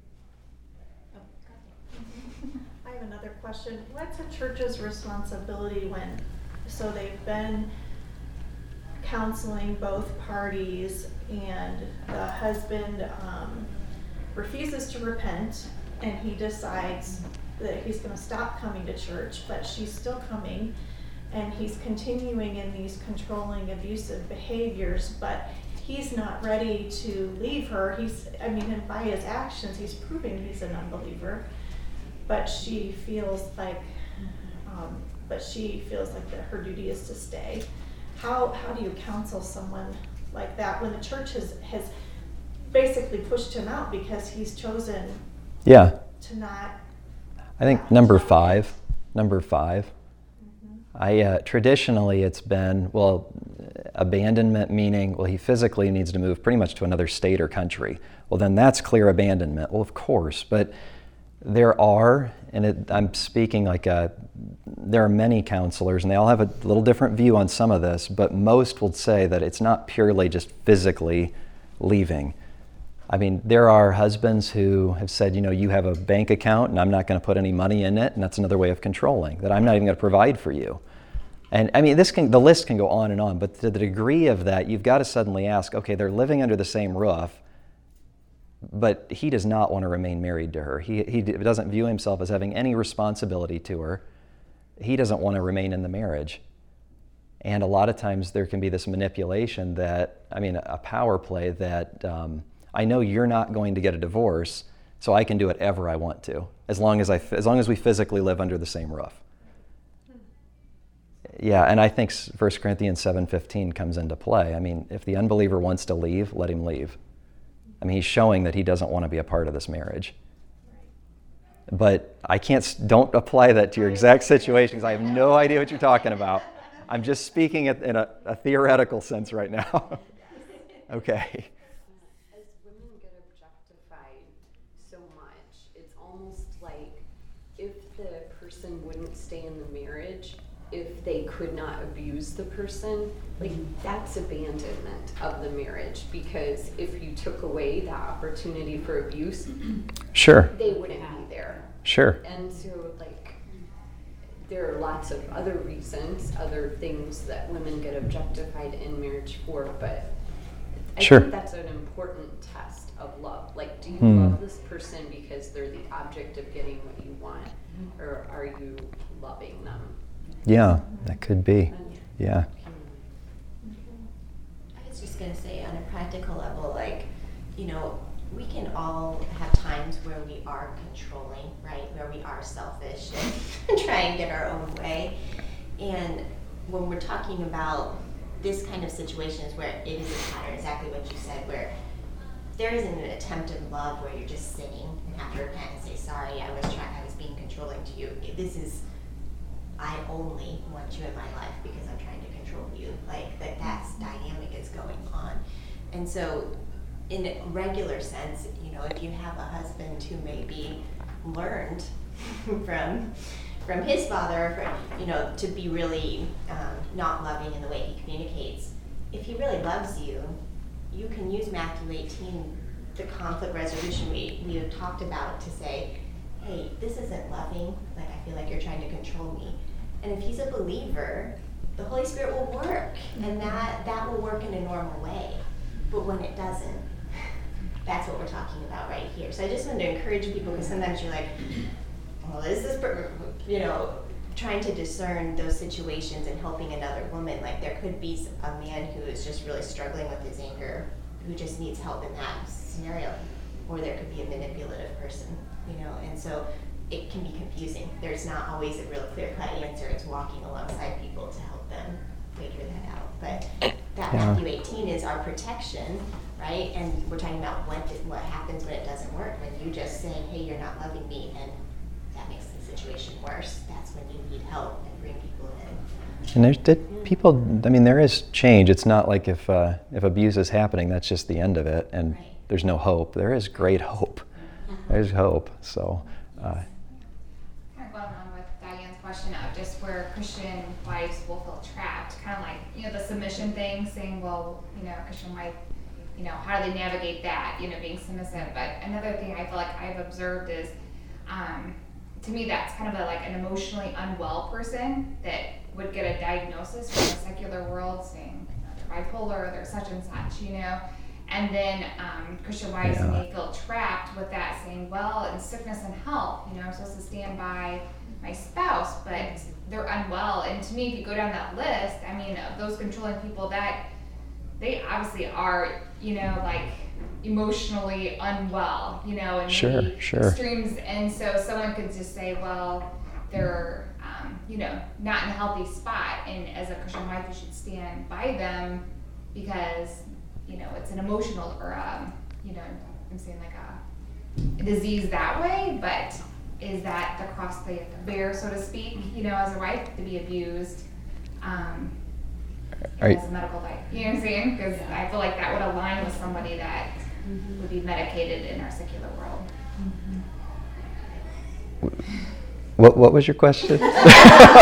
I have another question. What's a church's responsibility when, so they've been counseling both parties and the husband um, refuses to repent and he decides that he's going to stop coming to church, but she's still coming and he's continuing in these controlling, abusive behaviors, but he's not ready to leave her. He's, I mean, and by his actions, he's proving he's an unbeliever. But she feels like, um, but she feels like that her duty is to stay. How how do you counsel someone like that when the church has has basically pushed him out because he's chosen Yeah. to not? I think number five, number five. I uh, traditionally it's been, well, abandonment meaning, well, he physically needs to move pretty much to another state or country. Well, then that's clear abandonment. Well, of course, but there are, and it, I'm speaking like a, there are many counselors, and they all have a little different view on some of this, but most will say that it's not purely just physically leaving. I mean, there are husbands who have said, you know, you have a bank account and I'm not going to put any money in it, and that's another way of controlling, that I'm not even going to provide for you. And I mean, this can, the list can go on and on, but to the degree of that, you've got to suddenly ask, okay, they're living under the same roof, but he does not want to remain married to her. He, he doesn't view himself as having any responsibility to her. He doesn't want to remain in the marriage. And a lot of times there can be this manipulation that, I mean, a power play that, um, I know you're not going to get a divorce, so I can do whatever I want to, as long as I, as long as we physically live under the same roof. Yeah, and I think First Corinthians seven fifteen comes into play. I mean, if the unbeliever wants to leave, let him leave. I mean, he's showing that he doesn't want to be a part of this marriage. But I can't, don't apply that to your exact situation because I have no idea what you're talking about. I'm just speaking in a, a theoretical sense right now. Okay. Wouldn't stay in the marriage if they could not abuse the person, like that's abandonment of the marriage, because if you took away the opportunity for abuse, sure, they wouldn't be there. Sure. And so like there are lots of other reasons, other things that women get objectified in marriage for, but I sure. think that's an important test of love. Like, do you hmm. love this person because they're the object of getting what you want? Or are you loving them? Yeah, that could be. Yeah. I was just going to say, on a practical level, like, you know, we can all have times where we are controlling, right? Where we are selfish and try and get our own way. And when we're talking about this kind of situations where it is a pattern, exactly what you said, where there isn't an attempt of love where you're just sitting and have to repent and say, sorry, I was trying, I was being controlling to you. This is, I only want you in my life because I'm trying to control you. Like, that that's dynamic is going on. And so, in a regular sense, you know, if you have a husband who maybe learned from from his father, for, you know, to be really um, not loving in the way he communicates, if he really loves you, you can use Matthew eighteen, the conflict resolution we, we have talked about, to say, hey, this isn't loving, like I feel like you're trying to control me. And if he's a believer, the Holy Spirit will work, and that, that will work in a normal way. But when it doesn't, that's what we're talking about right here. So I just wanted to encourage people, because sometimes you're like, well, is this, you know, trying to discern those situations and helping another woman. Like, there could be a man who is just really struggling with his anger, who just needs help in that scenario. Or there could be a manipulative person, you know, and so it can be confusing. There's not always a real clear-cut answer. It's walking alongside people to help them figure that out. But that yeah. Matthew eighteen is our protection, right? And we're talking about what did, what happens when it doesn't work. When you just say, hey, you're not loving me, and that makes the situation worse. That's when you need help and bring people in. And there's did people. I mean, there is change. It's not like if uh, if abuse is happening, that's just the end of it, and Right. there's no hope. There is great hope. There's hope. So. Uh, Kind of going on with Diane's question of just where Christian wives will feel trapped, kind of like, you know, the submission thing, saying, well, you know, Christian wife, you know, how do they navigate that, you know, being submissive. But another thing I feel like I've observed is, um, to me, that's kind of a, like an emotionally unwell person that would get a diagnosis from the secular world saying, you know, they're bipolar, they're such and such, you know. And then um, Christian wives Yeah. may feel trapped with that, saying, well, in sickness and health, you know, I'm supposed to stand by my spouse, but they're unwell. And to me, if you go down that list, I mean, of those controlling people, that they obviously are, you know, like emotionally unwell, you know, and Sure, maybe sure. extremes. And so someone could just say, well, they're, um, you know, not in a healthy spot. And as a Christian wife, you should stand by them because, you know, it's an emotional or, um, you know, I'm saying like a, a disease that way, but is that the cross they have to bear, so to speak, you know, as a wife, to be abused um, Are you- as a medical wife? You know what I'm saying? Because I feel like that would align with somebody that would be medicated in our secular world. what What was your question? Well, if you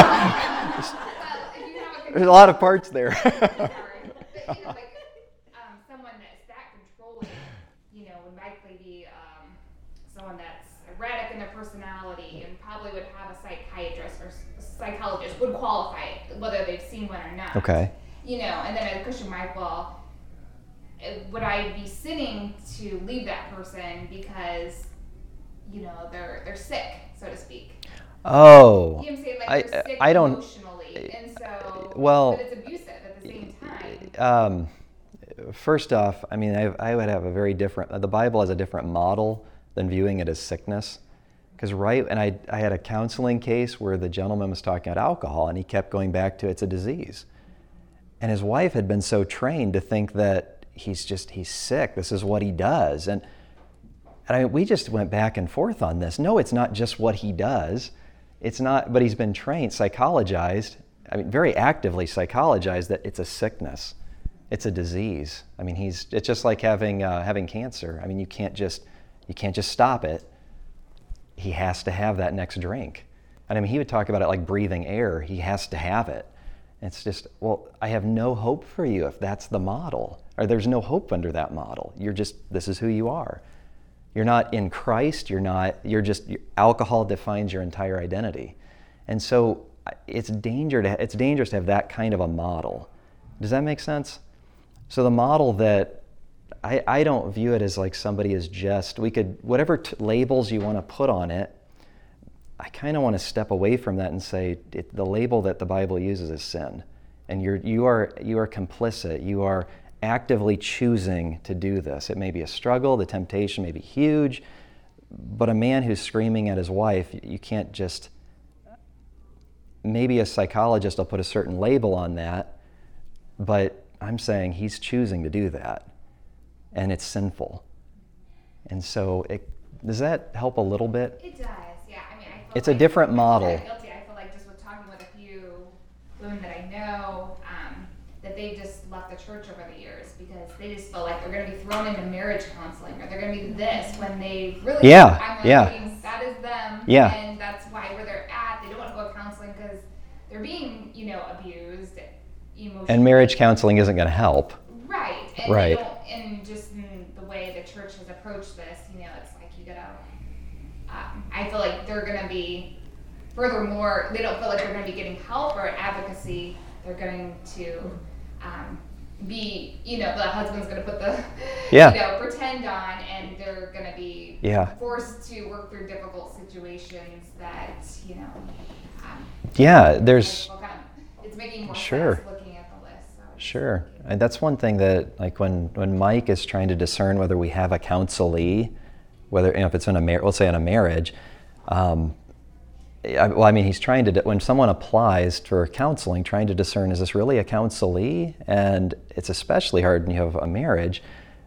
have There's a lot of parts there. Sorry. But, you know, like, um, someone that's that controlling, you know, would likely be um, someone that's erratic in their personality and probably would have a psychiatrist or s- psychologist would qualify it, whether they've seen one or not. Okay. You know, and then a Christian wife, well, uh, would I be sinning to leave that person because, you know, they're they're sick, so to speak? Oh. You know what I'm saying? Like I- they're sick I don't- emotionally, and so, well, but it's abusive at the same time. Um, first off, I mean, I, I would have a very different. The Bible has a different model than viewing it as sickness, because right, and I I had a counseling case where the gentleman was talking about alcohol, and he kept going back to it's a disease, and his wife had been so trained to think that he's just he's sick. This is what he does, and and I, we just went back and forth on this. No, it's not just what he does. It's not, but he's been trained, psychologized, I mean, very actively psychologized that it's a sickness. It's a disease. I mean, he's, it's just like having, uh, having cancer. I mean, you can't just, you can't just stop it. He has to have that next drink. And I mean, he would talk about it like breathing air. He has to have it. And it's just, well, I have no hope for you if that's the model, or there's no hope under that model. You're just, this is who you are. You're not in Christ, you're not, you're just, alcohol defines your entire identity. And so it's danger to, it's dangerous to have that kind of a model. Does that make sense? So the model that, I, I don't view it as like somebody is just, we could, whatever t- labels you want to put on it, I kind of want to step away from that and say it, the label that the Bible uses is sin. And you're, you are, you are complicit, you are actively choosing to do this. It may be a struggle, the temptation may be huge, but a man who's screaming at his wife, you can't just, maybe a psychologist will put a certain label on that, but I'm saying he's choosing to do that, and it's sinful. And so, it, does that help a little bit? It does, yeah. I mean, I feel It's a like different I'm model. guilty. I feel like just with talking with a few women that I know, um, that they've just left the church over the years because they just feel like they're going to be thrown into marriage counseling or they're going to be this when they really Yeah, I'm yeah. thinking that is them, Yeah. and that's why where they're at. They don't want to go to counseling because they're being, you know, abused emotionally. And marriage counseling isn't going to help. Right. And Right. They don't, and just in the way the church has approached this, you know, it's like you gotta. Um, I feel like they're gonna be, furthermore, they don't feel like they're gonna be getting help or advocacy. They're going to um, be, you know, the husband's gonna put the, Yeah. you know, pretend on, and they're gonna be Yeah. forced to work through difficult situations that, you know. Um, Yeah, there's, well, kind of, it's making more Sure. sense looking at the list. So. sure. And that's one thing that, like when, when Mike is trying to discern whether we have a counselee, whether, you know, if it's in a marriage, let's say in a marriage, um, I, well, I mean, he's trying to, when someone applies for counseling, trying to discern, is this really a counselee? And it's especially hard when you have a marriage,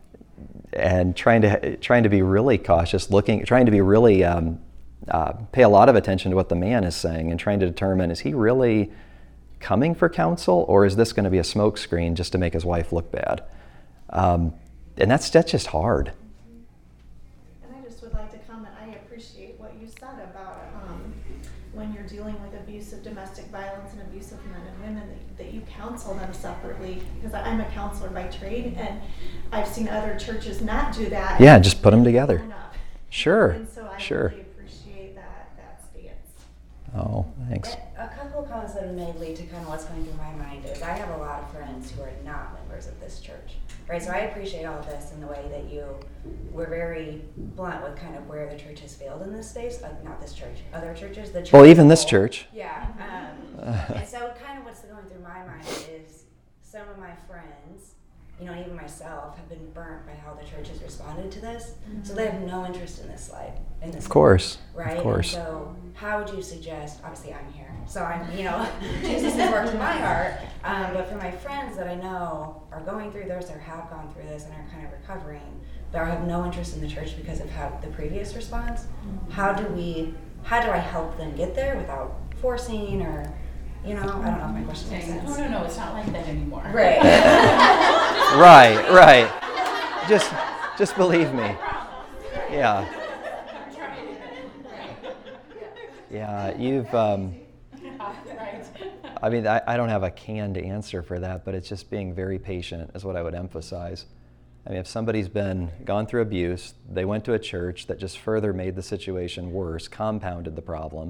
and trying to, trying to be really cautious, looking, trying to be really, um, uh, pay a lot of attention to what the man is saying and trying to determine, is he really coming for counsel, or is this going to be a smokescreen just to make his wife look bad? Um, and that's that's just hard. And I just would like to comment, I appreciate what you said about um, when you're dealing with abuse of domestic violence and abuse of men and women, that, that you counsel them separately, because I'm a counselor by trade, and I've seen other churches not do that. Yeah, just put them together. Sure, And so I sure. really appreciate that, that stance. Oh, thanks. A couple of comments that have made lead to kind of what's going through my mind is I have a lot of friends who are not members of this church, right? So I appreciate all of this in the way that you were very blunt with kind of where the church has failed in this space. Uh, not this church, other churches. The church Well, even as this a whole. church. Yeah. Um, and so kind of what's going through my mind is some of my friends, you know, even myself, have been burnt by how the church has responded to this. Mm-hmm. So they have no interest in this life. In this Of course. Right? Of course. And so how would you suggest, obviously I'm here, so I'm, you know, Jesus has worked in my heart, um, but for my friends that I know are going through this or have gone through this and are kind of recovering, but have no interest in the church because of how the previous response, mm-hmm. how do we, how do I help them get there without forcing or, you know, I don't know if my question makes sense. No, no, no, it's not like that anymore. Right. Right, right. Just, just believe me. Yeah. Yeah, you've, um, I mean, I, I don't have a canned answer for that, but it's just being very patient is what I would emphasize. I mean, if somebody's been, gone through abuse, they went to a church that just further made the situation worse, compounded the problem,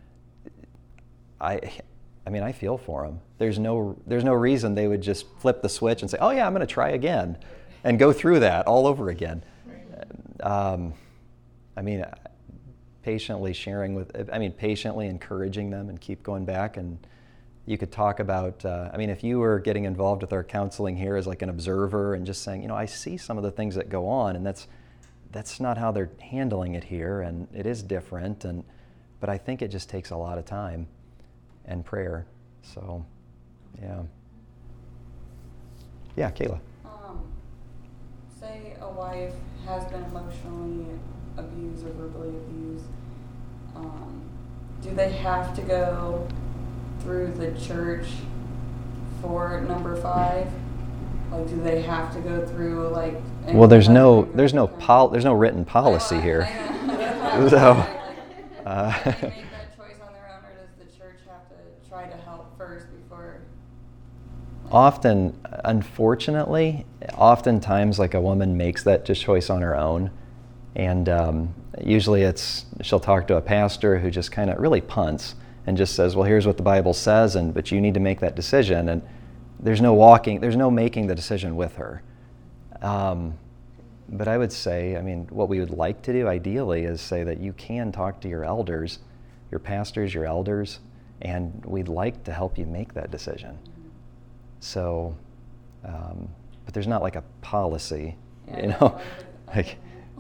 I, I mean, I feel for them. There's no, there's no reason they would just flip the switch and say, oh yeah, I'm going to try again, and go through that all over again. Um, I mean, patiently sharing with, I mean, patiently encouraging them and keep going back. And you could talk about, uh, I mean, if you were getting involved with our counseling here as like an observer and just saying, you know, I see some of the things that go on, and that's, that's not how they're handling it here, and it is different. And, but I think it just takes a lot of time and prayer. So, yeah. Yeah, Kayla. Um, say a wife has been emotionally abused or verbally abused. Um, do they have to go through the church for number five? Like, do they have to go through like? Well, there's no, there's no pol, there's no written policy here. So. Uh, Do they make that choice on their own, or does the church have to try to help first before? Like, often, unfortunately, oftentimes like a woman makes that just choice on her own, and um, usually it's she'll talk to a pastor who just kind of really punts and just says, well, here's what the Bible says, and but you need to make that decision, and there's no walking, there's no making the decision with her. Um, But I would say, I mean, what we would like to do ideally is say that you can talk to your elders, your pastors, your elders, and we'd like to help you make that decision. So, um, but there's not like a policy, yeah, you know? Like,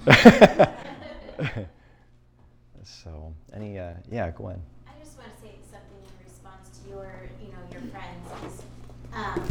so, any, uh, yeah, Gwen. I just want to say something in response to your, you know, your friends. Is, um,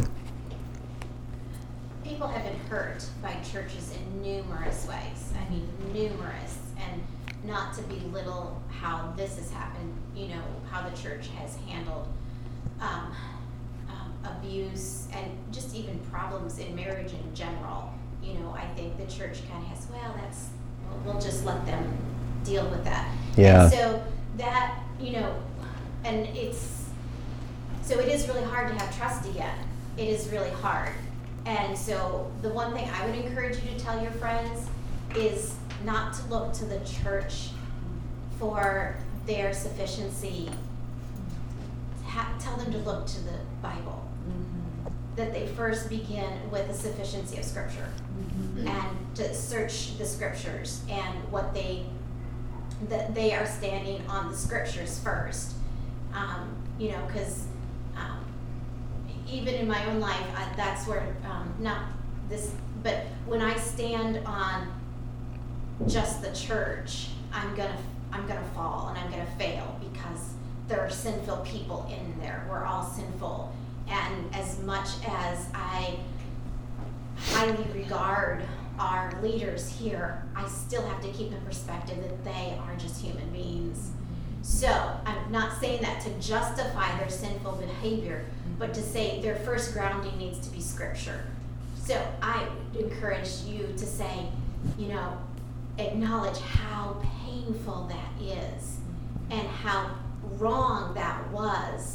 people have been hurt by churches in numerous ways. I mean, numerous, and not to belittle how this has happened. You know, how the church has handled um, um, abuse and just even problems in marriage in general. You know, I think the church kind of has, well, that's, we'll, we'll just let them deal with that. Yeah. And so that, you know, and it's, so it is really hard to have trust again. It is really hard. And so the one thing I would encourage you to tell your friends is not to look to the church for their sufficiency. Ha- tell them to look to the Bible. Mm-hmm. That they first begin with the sufficiency of Scripture, mm-hmm. and to search the Scriptures and what they, that they are standing on the Scriptures first. Um, you know, because um, even in my own life, I, that's where, um, not this, but when I stand on just the church, I'm gonna, I'm gonna fall and I'm gonna fail because there are sinful people in there. We're all sinful. And as much as I highly regard our leaders here, I still have to keep in perspective that they are just human beings. So I'm not saying that to justify their sinful behavior, but to say their first grounding needs to be scripture. So I encourage you to say, you know, acknowledge how painful that is and how wrong that was,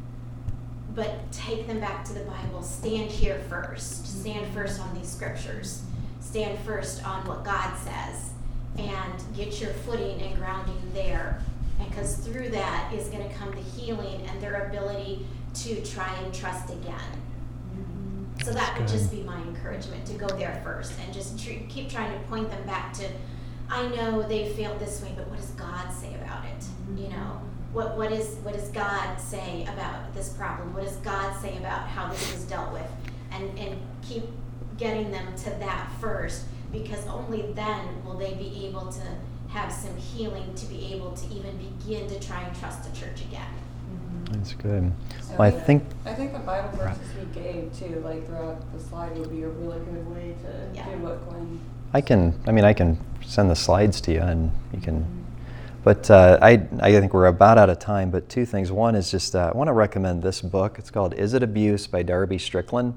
but take them back to the Bible. Stand here first. Stand first on these scriptures. Stand first on what God says, and get your footing and grounding there. And because through that is going to come the healing and their ability to try and trust again. So that That's would good. just be my encouragement, to go there first and just tr- keep trying to point them back to, I know they failed this way, but what does God say about it? You know, what what is what does God say about this problem? What does God say about how this was dealt with? And and keep getting them to that first, because only then will they be able to have some healing to be able to even begin to try and trust the church again. That's good. So Well, I think I think the Bible verses he gave too, like throughout the slide, would be a really good way to Yeah. do what Glenn. I can, I mean, I can send the slides to you and you can, but uh, I, I think we're about out of time, but two things. One is just, uh, I want to recommend this book. It's called Is It Abuse by Darby Strickland.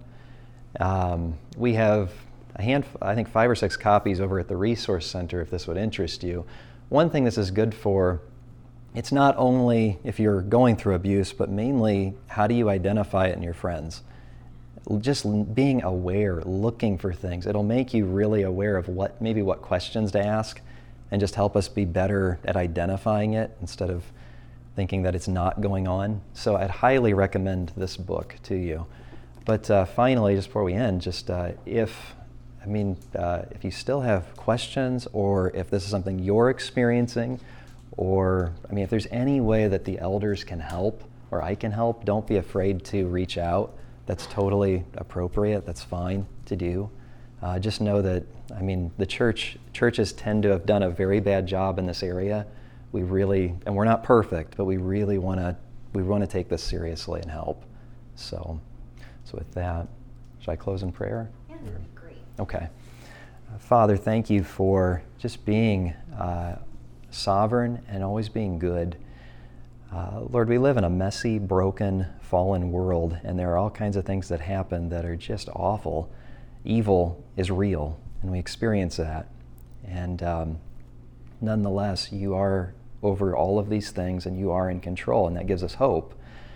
Um, we have a hand, I think five or six copies over at the Resource Center if this would interest you. One thing this is good for, it's not only if you're going through abuse, but mainly how do you identify it in your friends? Just l- being aware, looking for things. It'll make you really aware of what, maybe what questions to ask, and just help us be better at identifying it instead of thinking that it's not going on. So I'd highly recommend this book to you. But uh, finally, just before we end, just uh, if, I mean, uh, if you still have questions, or if this is something you're experiencing, or, I mean, if there's any way that the elders can help, or I can help, don't be afraid to reach out. That's totally appropriate. That's fine to do. Uh, just know that, I mean, the church, churches tend to have done a very bad job in this area. We really, and we're not perfect, but we really want to, we want to take this seriously and help. So, so with that, should I close in prayer? Yeah, that'd be great. Okay. Uh, Father, thank you for just being uh, sovereign and always being good. Uh, Lord, we live in a messy, broken, fallen world, and there are all kinds of things that happen that are just awful. Evil is real, and we experience that. And um, nonetheless, you are over all of these things, and you are in control, and that gives us hope.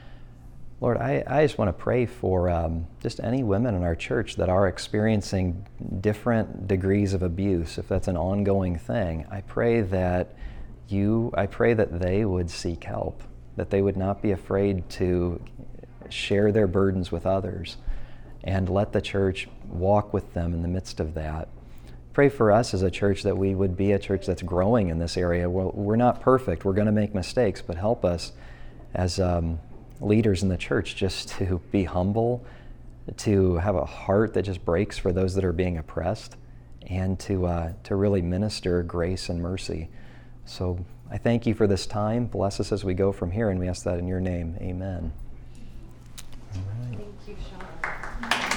Lord, I, I just want to pray for um, just any women in our church that are experiencing different degrees of abuse, if that's an ongoing thing. I pray that you, I pray that they would seek help, that they would not be afraid to share their burdens with others, and let the church walk with them in the midst of that. Pray for us as a church that we would be a church that's growing in this area. Well, we're not perfect, we're going to make mistakes, but help us as um, leaders in the church just to be humble, to have a heart that just breaks for those that are being oppressed, and to uh, to really minister grace and mercy. So I thank you for this time. Bless us as we go from here, and we ask that in your name. Amen. All right. Thank you, Sean.